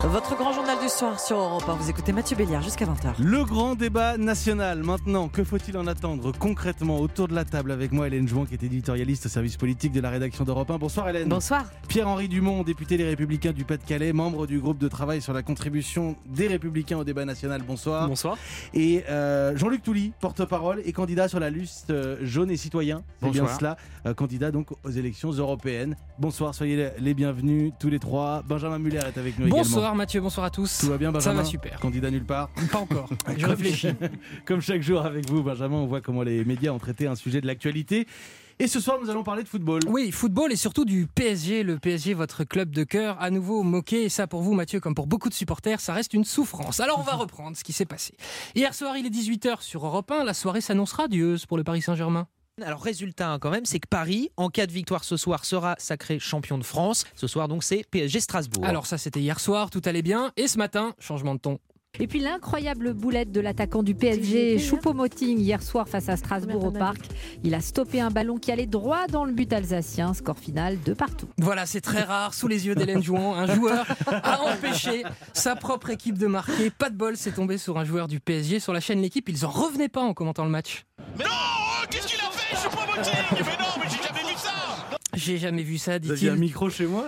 Votre grand journal du soir sur Europe 1. Vous écoutez Mathieu Béliard jusqu'à 20h. Le grand débat national. Maintenant, que faut-il en attendre concrètement autour de la table avec moi, Hélène Jouan, qui est éditorialiste au service politique de la rédaction d'Europe 1. Bonsoir Hélène. Bonsoir. Pierre-Henri Dumont, député des Républicains du Pas-de-Calais, membre du groupe de travail sur la contribution des Républicains au débat national. Bonsoir. Bonsoir. Et Jean-Luc Touly, porte-parole et candidat sur la liste jaune et citoyen. C'est bien cela, candidat donc aux élections européennes. Bonsoir, soyez les bienvenus tous les trois. Benjamin Muller est avec nous également. Bonsoir Mathieu, bonsoir à tous. Tout va bien Benjamin? Ça va super. Candidat nulle part? Pas encore, je réfléchis. Comme chaque jour avec vous Benjamin, on voit comment les médias ont traité un sujet de l'actualité. Et ce soir, nous allons parler de football. Oui, football et surtout du PSG. Le PSG, votre club de cœur, à nouveau moqué. Et ça, pour vous, Mathieu, comme pour beaucoup de supporters, ça reste une souffrance. Alors, on va reprendre ce qui s'est passé. Hier soir, il est 18h sur Europe 1. La soirée s'annonce radieuse pour le Paris Saint-Germain. Alors résultat quand même, c'est que Paris, en cas de victoire ce soir, sera sacré champion de France. Ce soir donc c'est PSG Strasbourg. Alors ça c'était hier soir, tout allait bien. Et ce matin, changement de ton. Et puis l'incroyable boulette de l'attaquant du PSG, Choupo-Moting, hier soir face à Strasbourg au Parc. Il a stoppé un ballon qui allait droit dans le but alsacien. Score final 2-2. Voilà, c'est très rare, sous les yeux d'Hélène Jouan. Un joueur a empêché sa propre équipe de marquer. Pas de bol, c'est tombé sur un joueur du PSG. Sur la chaîne L'Équipe, ils en revenaient pas en commentant le match. Mais non, qu'est-ce qu'il a fait, Choupo-Moting? Mais non, mais j'ai jamais vu ça. J'ai jamais vu ça, dit-il. Vous aviez un micro chez moi?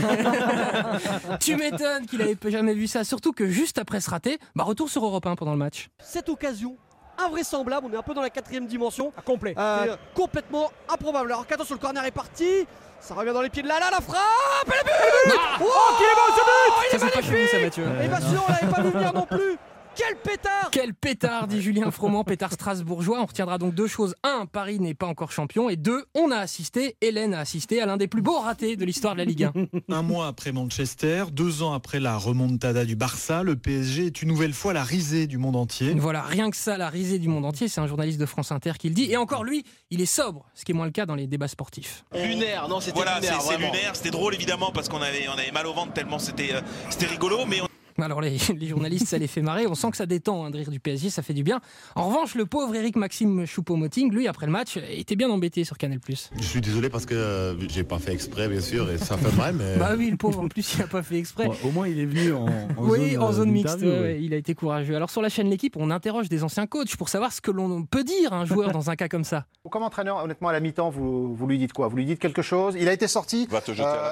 Tu m'étonnes qu'il avait jamais vu ça. Surtout que juste après ce raté, retour sur Europe 1 pendant le match. Cette occasion invraisemblable, on est un peu dans la 4e dimension. Complet. Complètement improbable. Alors qu'attention, le corner est parti. Ça revient dans les pieds de la frappe et le but. Ah, oh, qu'il est beau ce but. Il est ça, c'est pas chez vous, ça, Mathieu. Et bien sûr, on l'avait pas vu venir non plus. Quel pétard! Quel pétard, dit Julien Froment, pétard strasbourgeois. On retiendra donc deux choses. 1, Paris n'est pas encore champion. Et 2, Hélène a assisté à l'un des plus beaux ratés de l'histoire de la Ligue 1. Un mois après Manchester, 2 ans après la remontada du Barça, le PSG est une nouvelle fois la risée du monde entier. Voilà, rien que ça, la risée du monde entier. C'est un journaliste de France Inter qui le dit. Et encore lui, il est sobre, ce qui est moins le cas dans les débats sportifs. Lunaire, non, c'était lunaire. C'est lunaire, c'était drôle évidemment parce qu'on avait mal au ventre tellement c'était rigolo, mais alors les journalistes, ça les fait marrer. On sent que ça détend de rire du PSG, ça fait du bien. En revanche, le pauvre Éric-Maxime Choupo-Moting, lui, après le match, était bien embêté sur Canal+. Je suis désolé parce que j'ai pas fait exprès, bien sûr, et ça fait mal, mais... Bah oui, le pauvre, en plus, il a pas fait exprès. Bon, au moins, il est venu en zone mixte. Ouais. Il a été courageux. Alors sur la chaîne L'Équipe, on interroge des anciens coachs pour savoir ce que l'on peut dire à un joueur dans un cas comme ça. Comme entraîneur, honnêtement, à la mi-temps, vous lui dites quoi? Vous lui dites quelque chose? Il a été sorti. Va te jeter à la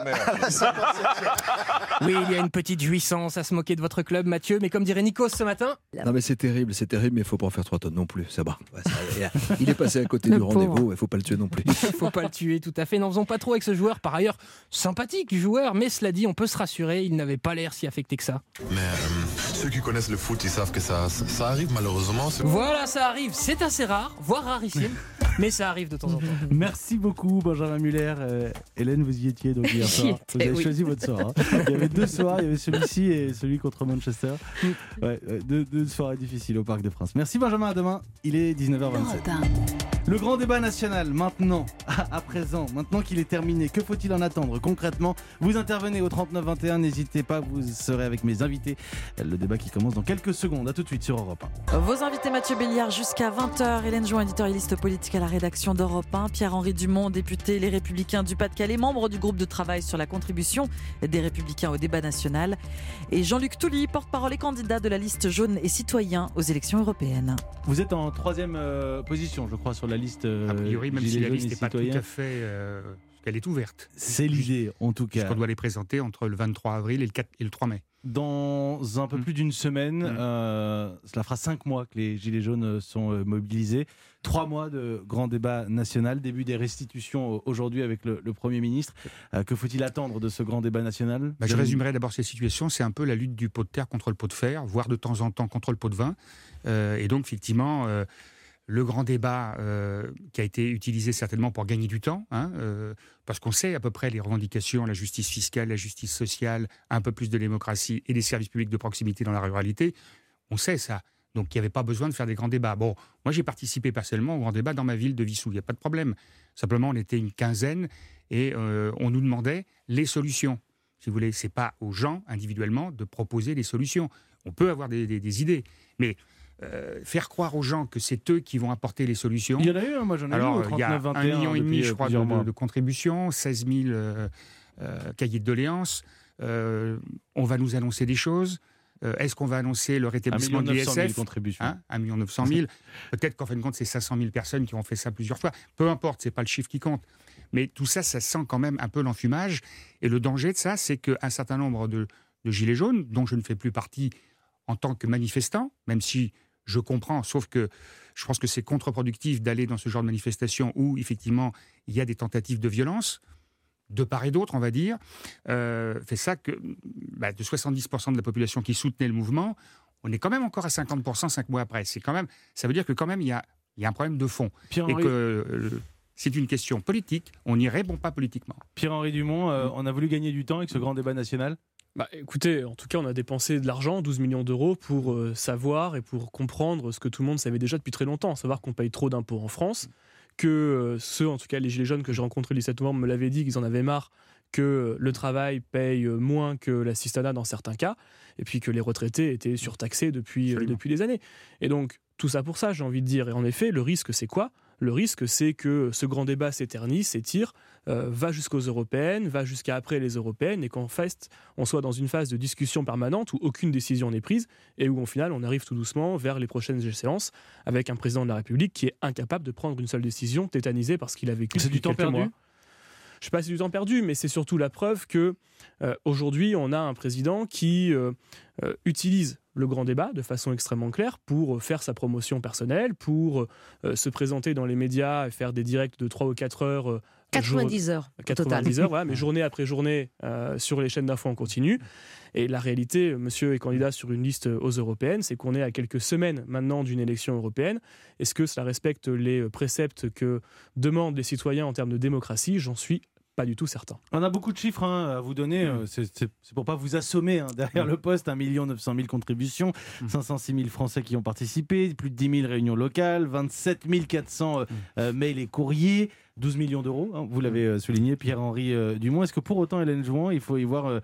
mer. Oui, il y a une petite jouissance à se moquer de votre club, Mathieu, mais comme dirait Nikos ce matin... Non mais c'est terrible, mais il faut pas en faire 3 tonnes non plus, ça va. Il est passé à côté du rendez-vous, il faut pas le tuer non plus. Il faut pas le tuer, tout à fait. N'en faisons pas trop avec ce joueur, par ailleurs sympathique joueur, mais cela dit, on peut se rassurer, il n'avait pas l'air si affecté que ça. Mais ceux qui connaissent le foot, ils savent que ça arrive malheureusement. Voilà, ça arrive, c'est assez rare, voire rarissime, mais ça arrive de temps en temps. Merci beaucoup Benjamin Muller. Hélène, vous y étiez donc hier soir. Vous avez choisi votre soir. Il y avait 2 soirs, il y avait celui-ci et celui contre Manchester. Ouais, deux soirées difficiles au Parc des Princes. Merci Benjamin, à demain. Il est 19h27. Le grand débat national, maintenant, à présent, maintenant qu'il est terminé, que faut-il en attendre concrètement? Vous intervenez au 3921, n'hésitez pas, vous serez avec mes invités. Le débat qui commence dans quelques secondes. À tout de suite sur Europe 1. Vos invités Mathieu Béliard jusqu'à 20h, Hélène Jouan, éditorialiste politique à la rédaction d'Europe 1, Pierre-Henri Dumont, député Les Républicains du Pas-de-Calais, membre du groupe de travail sur la contribution des Républicains au débat national, et Jean-Luc Touly, porte-parole et candidat de la liste jaune et citoyen aux élections européennes. Vous êtes en 3e position, je crois, sur la liste. A priori, même si la liste n'est pas tout à fait... qu'elle est ouverte. C'est l'idée, en tout cas. On doit les présenter entre le 23 avril et le 3 mai. Dans un peu plus d'une semaine, cela fera 5 mois que les Gilets jaunes sont mobilisés. 3 mois de grand débat national, début des restitutions aujourd'hui avec le Premier ministre. Que faut-il attendre de ce grand débat national? Je résumerai d'abord cette situation. C'est un peu la lutte du pot de terre contre le pot de fer, voire de temps en temps contre le pot de vin. Et donc, effectivement... le grand débat qui a été utilisé certainement pour gagner du temps, parce qu'on sait à peu près les revendications, la justice fiscale, la justice sociale, un peu plus de démocratie et des services publics de proximité dans la ruralité. On sait ça. Donc il n'y avait pas besoin de faire des grands débats. Bon, moi j'ai participé personnellement au grand débat dans ma ville de Wissous, il n'y a pas de problème. Simplement on était une quinzaine et on nous demandait les solutions. Si vous voulez, c'est pas aux gens individuellement de proposer des solutions. On peut avoir des idées, mais... faire croire aux gens que c'est eux qui vont apporter les solutions. Il y en a eu, moi j'en ai eu au 39-21. Il y a 1,5 million, je crois, de contributions, 16 000 cahiers de doléances. on va nous annoncer des choses. Est-ce qu'on va annoncer le rétablissement de l'ISF ? 1 900 000. Peut-être qu'en fin de compte, c'est 500 000 personnes qui ont fait ça plusieurs fois. Peu importe, c'est pas le chiffre qui compte. Mais tout ça, ça sent quand même un peu l'enfumage. Et le danger de ça, c'est qu'un certain nombre de gilets jaunes, dont je ne fais plus partie en tant que manifestant, même si je comprends, sauf que je pense que c'est contre-productif d'aller dans ce genre de manifestation où, effectivement, il y a des tentatives de violence, de part et d'autre, on va dire, fait ça que de 70% de la population qui soutenait le mouvement, on est quand même encore à 50% 5 mois après. Ça veut dire que quand même, il y a un problème de fond. Et que c'est une question politique, on n'y répond pas politiquement. Pierre-Henri Dumont, on a voulu gagner du temps avec ce grand débat national ? Écoutez, en tout cas, on a dépensé de l'argent, 12 millions d'euros, pour savoir et pour comprendre ce que tout le monde savait déjà depuis très longtemps, savoir qu'on paye trop d'impôts en France, que en tout cas les gilets jaunes que j'ai rencontrés le 17 novembre me l'avaient dit, qu'ils en avaient marre que le travail paye moins que l'assistanat dans certains cas, et puis que les retraités étaient surtaxés depuis des années. Et donc, tout ça pour ça, j'ai envie de dire. Et en effet, le risque, c'est quoi ? Le risque, c'est que ce grand débat s'éternise, s'étire, va jusqu'aux européennes, va jusqu'à après les européennes, et qu'en fait, on soit dans une phase de discussion permanente où aucune décision n'est prise, et où, au final, on arrive tout doucement vers les prochaines échéances, avec un président de la République qui est incapable de prendre une seule décision, tétanisé parce qu'il a vécu depuis quelques mois. Je ne sais pas si c'est du temps perdu, mais c'est surtout la preuve que aujourd'hui, on a un président qui utilise le grand débat de façon extrêmement claire pour faire sa promotion personnelle, pour se présenter dans les médias et faire des directs de 3 ou 4 heures. 90 heures. 90 heures, voilà, mais journée après journée sur les chaînes d'infos en continu. Et la réalité, monsieur est candidat sur une liste aux européennes, c'est qu'on est à quelques semaines maintenant d'une élection européenne. Est-ce que cela respecte les préceptes que demandent les citoyens en termes de démocratie ? J'en suis pas du tout certain. On a beaucoup de chiffres à vous donner, c'est pour pas vous assommer derrière le poste, 1 900 000 contributions, 506 000 Français qui ont participé, plus de 10 000 réunions locales, 27 400 mails et courriers, 12 millions d'euros, vous l'avez souligné, Pierre-Henri Dumont. Est-ce que pour autant, Hélène Jouan, il faut y voir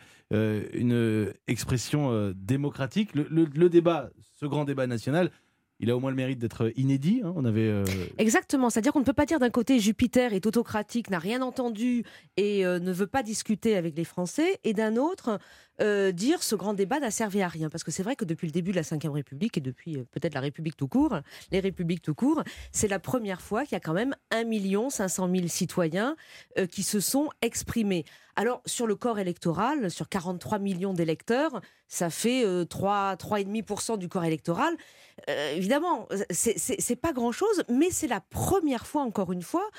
une expression démocratique ? Le débat, ce grand débat national, il a au moins le mérite d'être inédit. Exactement, c'est-à-dire qu'on ne peut pas dire d'un côté Jupiter est autocratique, n'a rien entendu et ne veut pas discuter avec les Français, et d'un autre dire ce grand débat n'a servi à rien. Parce que c'est vrai que depuis le début de la Ve République et depuis peut-être la République tout court, les républiques tout court, c'est la première fois qu'il y a quand même 1 500 000 citoyens qui se sont exprimés. Alors, sur le corps électoral, sur 43 millions d'électeurs, ça fait 3,5% du corps électoral. Évidemment, c'est pas grand-chose, mais c'est la première fois, encore une fois,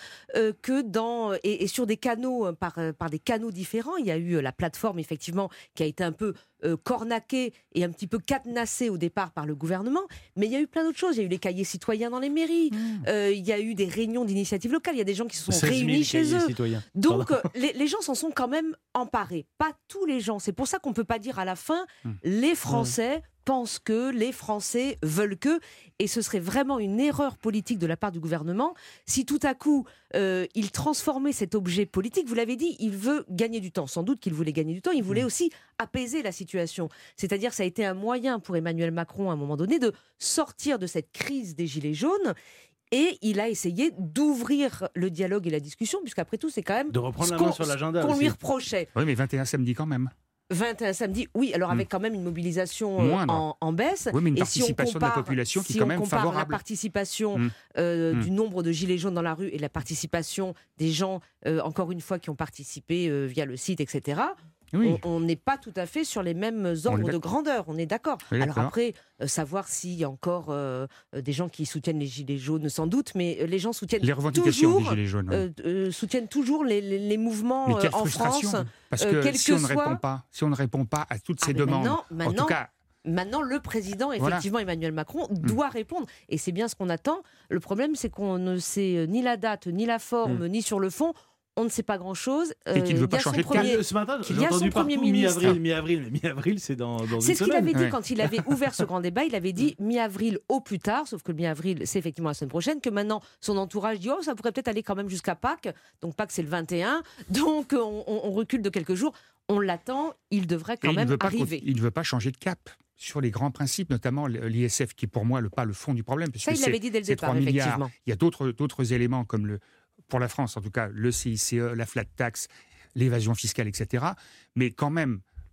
que et sur des canaux, par des canaux différents, il y a eu la plateforme, effectivement, qui a été un peu cornaquée et un petit peu cadenassée au départ par le gouvernement, mais il y a eu plein d'autres choses. Il y a eu les cahiers citoyens dans les mairies, il y a eu des réunions d'initiatives locales, il y a des gens qui se sont réunis chez eux. Citoyens. Donc, les gens s'en sont quand même emparés. Pas tous les gens. C'est pour ça qu'on ne peut pas dire à la fin, les Français pensent que, les Français veulent que, et ce serait vraiment une erreur politique de la part du gouvernement si tout à coup il transformait cet objet politique. Vous l'avez dit, il veut gagner du temps. Sans doute qu'il voulait gagner du temps, il voulait aussi apaiser la situation. C'est-à-dire, ça a été un moyen pour Emmanuel Macron à un moment donné de sortir de cette crise des Gilets jaunes. Et il a essayé d'ouvrir le dialogue et la discussion, puisqu'après tout, c'est quand même de reprendre la main sur l'agenda qu'on lui reprochait. Oui, mais 21 samedi quand même. 21 samedi, oui, alors avec quand même une mobilisation en baisse. Oui, mais une participation de la population qui est quand même favorable. Si on compare la participation du nombre de gilets jaunes dans la rue et la participation des gens, encore une fois, qui ont participé via le site, etc., on n'est pas tout à fait sur les mêmes ordres de grandeur, on est d'accord. Alors après, savoir s'il y a encore des gens qui soutiennent les gilets jaunes, sans doute, mais les gens soutiennent les revendications toujours, des gilets jaunes, soutiennent toujours les mouvements en France. Parce que si on ne répond pas à toutes ces demandes, en tout cas... Maintenant, le président, effectivement, Emmanuel Macron, doit répondre. Et c'est bien ce qu'on attend. Le problème, c'est qu'on ne sait ni la date, ni la forme, ni sur le fond. On ne sait pas grand-chose. Et qu'il ne veut pas changer de cap. Ce matin, j'ai entendu partout mi-avril, c'est dans une semaine. C'est ce qu'il avait dit quand il avait ouvert ce grand débat. Il avait dit mi-avril au plus tard, sauf que le mi-avril, c'est effectivement la semaine prochaine, que maintenant, son entourage dit « Oh, ça pourrait peut-être aller quand même jusqu'à Pâques ». Donc Pâques, c'est le 21. Donc on recule de quelques jours. On l'attend, il devrait quand même arriver. Il ne veut pas changer de cap sur les grands principes, notamment l'ISF, qui est pour moi pas le fond du problème. Ça, il l'avait dit dès le départ, effectivement. Il y a d'autres éléments comme pour la France en tout cas, le CICE, la flat tax, l'évasion fiscale, etc. Mais quand même,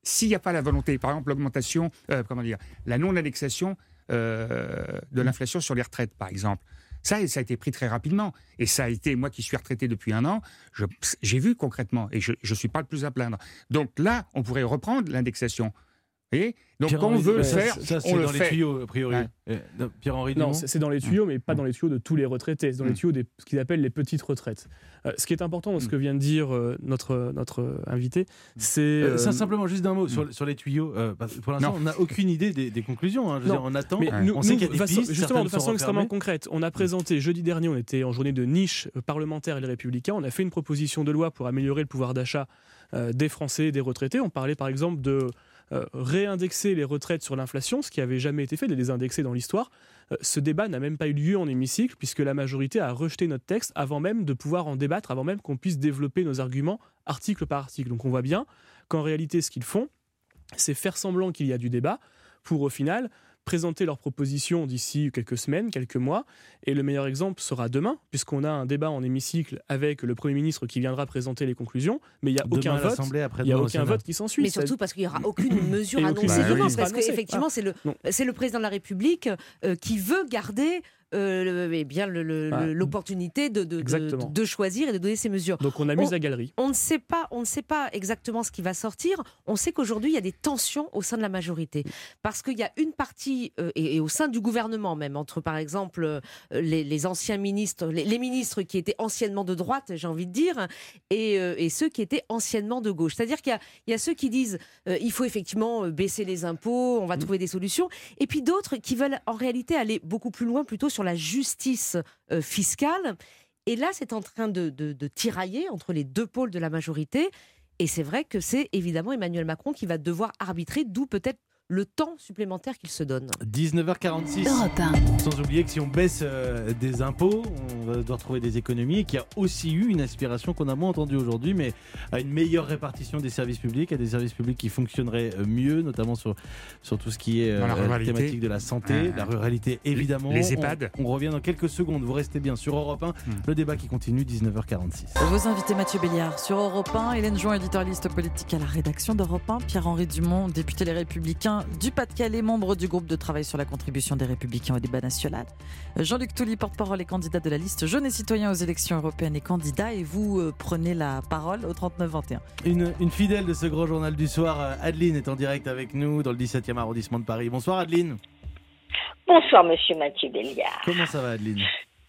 s'il n'y a pas la volonté, par exemple l'augmentation, la non-indexation de l'inflation sur les retraites, par exemple, ça a été pris très rapidement. Et ça a été, moi qui suis retraité depuis 1 an, j'ai vu concrètement, et je ne suis pas le plus à plaindre. Donc là, on pourrait reprendre l'indexation. Vous voyez ? Donc quand on veut le faire, on le fait. C'est dans les tuyaux, a priori. Pierre-Henri Non, Dumont. c'est dans les tuyaux, mais pas dans les tuyaux de tous les retraités. C'est dans les tuyaux de ce qu'ils appellent les petites retraites. Ce qui est important dans ce que vient de dire notre invité, c'est... simplement, juste d'un mot sur les tuyaux. Pour l'instant, on n'a aucune idée des conclusions. Hein. Je veux dire, on attend. On sait qu'il y a des pistes. Justement, de façon extrêmement concrète, on a présenté jeudi dernier, on était en journée de niche parlementaire et les Républicains, on a fait une proposition de loi pour améliorer le pouvoir d'achat des Français et des retraités. On parlait par exemple de réindexer les retraites sur l'inflation, ce qui n'avait jamais été fait, de les indexer dans l'histoire. Ce débat n'a même pas eu lieu en hémicycle, puisque la majorité a rejeté notre texte avant même de pouvoir en débattre, avant même qu'on puisse développer nos arguments article par article. Donc on voit bien qu'en réalité, ce qu'ils font, c'est faire semblant qu'il y a du débat pour, au final, présenter leurs propositions d'ici quelques semaines, quelques mois. Et le meilleur exemple sera demain, puisqu'on a un débat en hémicycle avec le Premier ministre qui viendra présenter les conclusions, mais il n'y a aucun vote. Il n'y a aucun vote qui s'ensuit. Mais surtout parce qu'il n'y aura aucune mesure annoncée demain, parce qu'effectivement, c'est le président de la République qui veut garder l'opportunité de choisir et de donner ces mesures. Donc on amuse la galerie. On ne sait pas exactement ce qui va sortir. On sait qu'aujourd'hui, il y a des tensions au sein de la majorité. Parce qu'il y a une partie, et au sein du gouvernement même, entre par exemple les anciens ministres, les ministres qui étaient anciennement de droite, j'ai envie de dire, et ceux qui étaient anciennement de gauche. C'est-à-dire qu'il y a ceux qui disent il faut effectivement baisser les impôts, on va trouver des solutions, et puis d'autres qui veulent en réalité aller beaucoup plus loin, plutôt sur la justice fiscale. Et là, c'est en train de tirailler entre les deux pôles de la majorité. Et c'est vrai que c'est évidemment Emmanuel Macron qui va devoir arbitrer, d'où peut-être le temps supplémentaire qu'il se donne. 19h46. Sans oublier que si on baisse des impôts, on va devoir trouver des économies, et qu'il y a aussi eu une aspiration qu'on a moins entendue aujourd'hui, mais à une meilleure répartition des services publics, à des services publics qui fonctionneraient mieux, notamment sur tout ce qui est la thématique de la santé, la ruralité évidemment. Les EHPAD. On revient dans quelques secondes, vous restez bien sur Europe 1, le débat qui continue, 19h46. Vos invités Mathieu Béliard sur Europe 1, Hélène Jouin, éditorialiste politique à la rédaction d'Europe 1, Pierre-Henri Dumont, député Les Républicains du Pas-de-Calais, membre du groupe de travail sur la contribution des Républicains au débat national. Jean-Luc Touly, porte-parole et candidat de la liste Jeunes et Citoyens aux élections européennes et candidat. Et vous prenez la parole au 39-21. Une fidèle de ce grand journal du soir, Adeline, est en direct avec nous dans le 17e arrondissement de Paris. Bonsoir Adeline. Bonsoir monsieur Mathieu Béliard. Comment ça va Adeline ?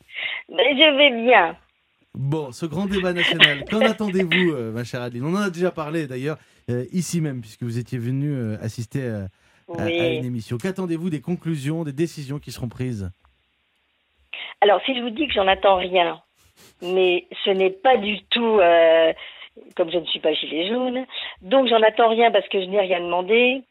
Je vais bien. Bon, ce grand débat national, qu'en attendez-vous ma chère Adeline ? On en a déjà parlé d'ailleurs ici même, puisque vous étiez venu assister à une émission. Qu'attendez-vous des conclusions, des décisions qui seront prises ? Alors, si je vous dis que j'en attends rien, mais ce n'est pas du tout, comme je ne suis pas gilet jaune, donc j'en attends rien parce que je n'ai rien demandé,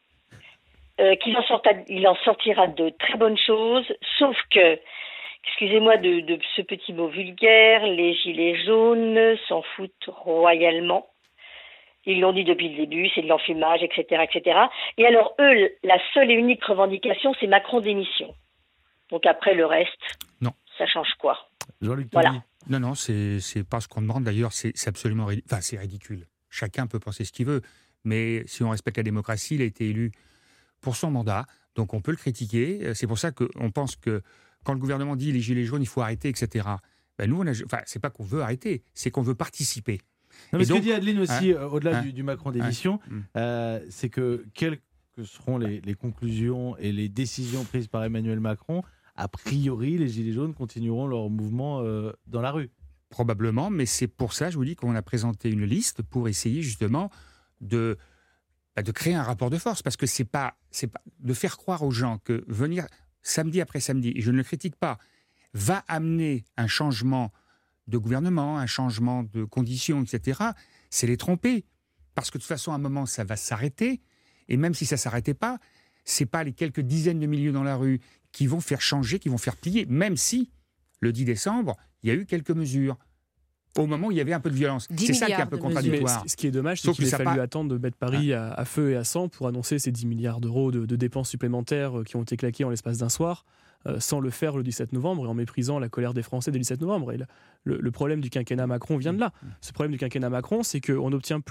il en sortira de très bonnes choses, sauf que, excusez-moi de ce petit mot vulgaire, les gilets jaunes s'en foutent royalement. Ils l'ont dit depuis le début, c'est de l'enfumage, etc., etc. Et alors, eux, la seule et unique revendication, c'est Macron démission. Donc après, le reste, ça change quoi ? Jean-Luc Touly. Non, c'est pas ce qu'on demande. D'ailleurs, c'est absolument c'est ridicule. Chacun peut penser ce qu'il veut. Mais si on respecte la démocratie, il a été élu pour son mandat. Donc on peut le critiquer. C'est pour ça qu'on pense que quand le gouvernement dit les gilets jaunes, il faut arrêter, etc. Ben nous, c'est pas qu'on veut arrêter, c'est qu'on veut participer. Non, mais ce que dit Adeline aussi, au-delà du Macron d'édition, c'est que quelles que seront les conclusions et les décisions prises par Emmanuel Macron, a priori, les Gilets jaunes continueront leur mouvement dans la rue. Probablement, mais c'est pour ça, je vous dis, qu'on a présenté une liste pour essayer justement de créer un rapport de force. Parce que c'est pas de faire croire aux gens que venir samedi après samedi, et je ne le critique pas, va amener un changement de gouvernement, un changement de conditions, etc., c'est les tromper. Parce que de toute façon, à un moment, ça va s'arrêter. Et même si ça ne s'arrêtait pas, ce n'est pas les quelques dizaines de milliers dans la rue qui vont faire changer, qui vont faire plier, même si, le 10 décembre, il y a eu quelques mesures. Au moment où il y avait un peu de violence. C'est ça qui est un peu contradictoire. Ce qui est dommage, c'est qu'il a fallu attendre de mettre Paris à feu et à sang pour annoncer ces 10 milliards d'euros de dépenses supplémentaires qui ont été claquées en l'espace d'un soir, sans le faire le 17 novembre et en méprisant la colère des Français dès le 17 novembre. Et le problème du quinquennat Macron vient de là. Ce problème du quinquennat Macron, c'est qu'on obtient plus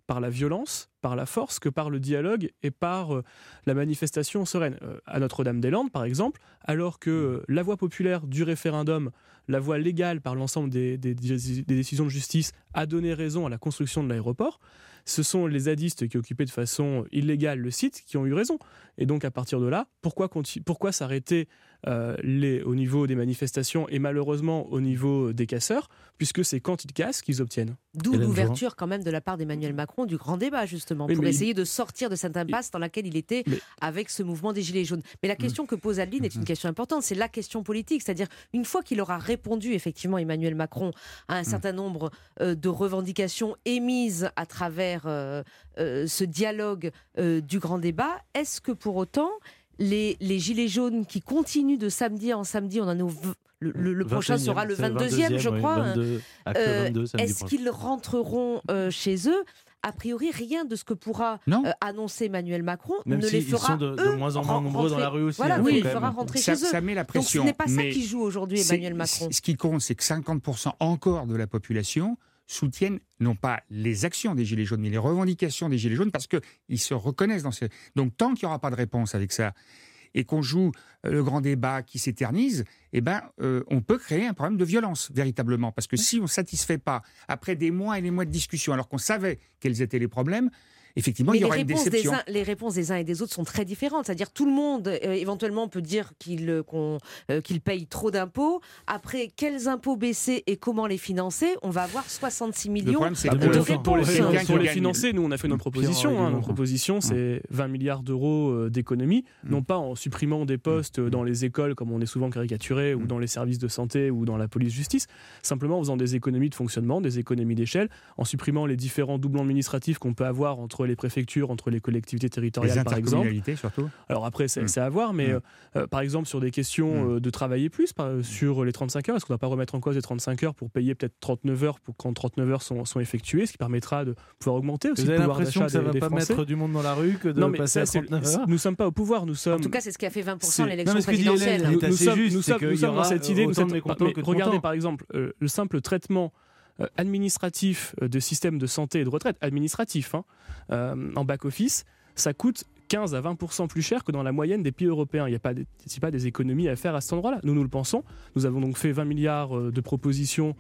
par la violence, par la force, que par le dialogue et par la manifestation sereine. À Notre-Dame-des-Landes, par exemple, alors que la voix populaire du référendum, la voix légale par l'ensemble des décisions de justice, a donné raison à la construction de l'aéroport, ce sont les zadistes qui occupaient de façon illégale le site qui ont eu raison. Et donc à partir de là, pourquoi s'arrêter au niveau des manifestations et malheureusement au niveau des casseurs, puisque c'est quand ils cassent qu'ils obtiennent. D'où l'ouverture quand même de la part d'Emmanuel Macron du grand débat justement, pour essayer de sortir de cette impasse dans laquelle il était avec ce mouvement des Gilets jaunes. Mais la question que pose Adeline est une question importante, c'est la question politique, c'est-à-dire une fois qu'il aura répondu effectivement Emmanuel Macron à un certain nombre de revendications émises à travers ce dialogue du grand débat, est-ce que pour autant les Gilets jaunes qui continuent de samedi en samedi, on en est le prochain sera le 22e, je crois. 22, est-ce qu'ils rentreront chez eux ? A priori, rien de ce que pourra annoncer Emmanuel Macron même ne les fera sont de moins en moins nombreux dans la rue aussi. Voilà, il fera rentrer chez eux. Ça met la pression. Donc ce n'est pas ça qui joue aujourd'hui Emmanuel Macron. Ce qui compte, c'est que 50% encore de la population soutiennent non pas les actions des Gilets jaunes, mais les revendications des Gilets jaunes, parce qu'ils se reconnaissent dans ces... Donc tant qu'il n'y aura pas de réponse avec ça, et qu'on joue le grand débat qui s'éternise, on peut créer un problème de violence, véritablement. Parce que si on ne satisfait pas, après des mois et des mois de discussion, alors qu'on savait quels étaient les problèmes, effectivement, il y aura une déception. Les réponses des uns et des autres sont très différentes. C'est-à-dire tout le monde, éventuellement, peut dire qu'il paye trop d'impôts. Après, quels impôts baisser et comment les financer ? On va avoir 66 millions de réponses. Pour les financer, nous, on a fait nos propositions. Nos propositions, c'est 20 milliards d'euros d'économies, non pas en supprimant des postes dans les écoles, comme on est souvent caricaturé, ou dans les services de santé, ou dans la police-justice, simplement en faisant des économies de fonctionnement, des économies d'échelle, en supprimant les différents doublons administratifs qu'on peut avoir entre les préfectures, entre les collectivités territoriales, par exemple. Les intercommunalités, surtout. Alors après, c'est à voir, mais par exemple, sur des questions de travailler plus, sur les 35 heures, est-ce qu'on ne doit pas remettre en cause les 35 heures pour payer peut-être 39 heures pour quand 39 heures sont effectuées, ce qui permettra de pouvoir augmenter aussi le pouvoir d'achat des Français. Vous avez l'impression que ça ne va pas mettre du monde dans la rue que de passer à 39 heures ? Nous ne sommes pas au pouvoir, nous sommes... En tout cas, c'est ce qui a fait 20% l'élection présidentielle. Nous sommes dans cette idée. Regardez par exemple, le simple traitement administratif de système de santé et de retraite, administratif, en back-office, ça coûte 15 à 20% plus cher que dans la moyenne des pays européens. Il n'y a pas des économies à faire à cet endroit-là. Nous le pensons. Nous avons donc fait 20 milliards de propositions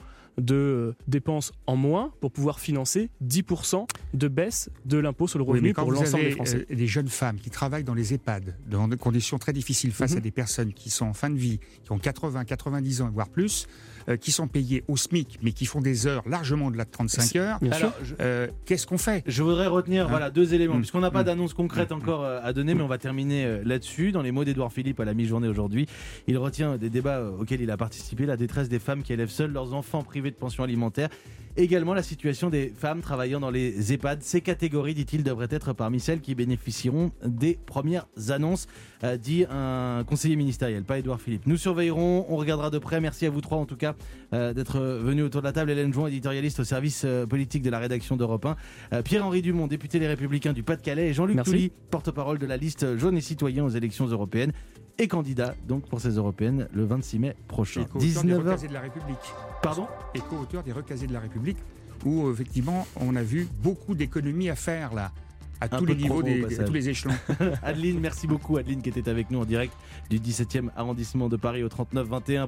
de dépenses en moins pour pouvoir financer 10% de baisse de l'impôt sur le revenu pour l'ensemble des Français. Des jeunes femmes qui travaillent dans les EHPAD, dans des conditions très difficiles face à des personnes qui sont en fin de vie, qui ont 80, 90 ans, voire plus, qui sont payées au SMIC, mais qui font des heures largement au-delà de 35 heures. Alors, qu'est-ce qu'on fait ? Je voudrais retenir deux éléments, puisqu'on n'a pas d'annonce concrète encore à donner, mais on va terminer là-dessus. Dans les mots d'Édouard Philippe à la mi-journée aujourd'hui, il retient des débats auxquels il a participé, la détresse des femmes qui élèvent seules leurs enfants privés de pension alimentaire, également la situation des femmes travaillant dans les EHPAD. Ces catégories, dit-il, devraient être parmi celles qui bénéficieront des premières annonces, dit un conseiller ministériel, pas Édouard Philippe. Nous surveillerons, on regardera de près. Merci à vous trois en tout cas d'être venus autour de la table. Hélène Jouan, éditorialiste au service politique de la rédaction d'Europe 1, Pierre-Henri Dumont, député Les Républicains du Pas-de-Calais, et Jean-Luc Touly, porte-parole de la liste Jaunes et Citoyens aux élections européennes et candidat donc pour ces européennes le 26 mai prochain. Co-auteur des recasés de la République. Pardon ? Et co-auteur des recasés de la République, où effectivement on a vu beaucoup d'économies à faire là, à tous les niveaux, à tous les échelons. Adeline, merci beaucoup. Adeline qui était avec nous en direct du 17e arrondissement de Paris au 39-21.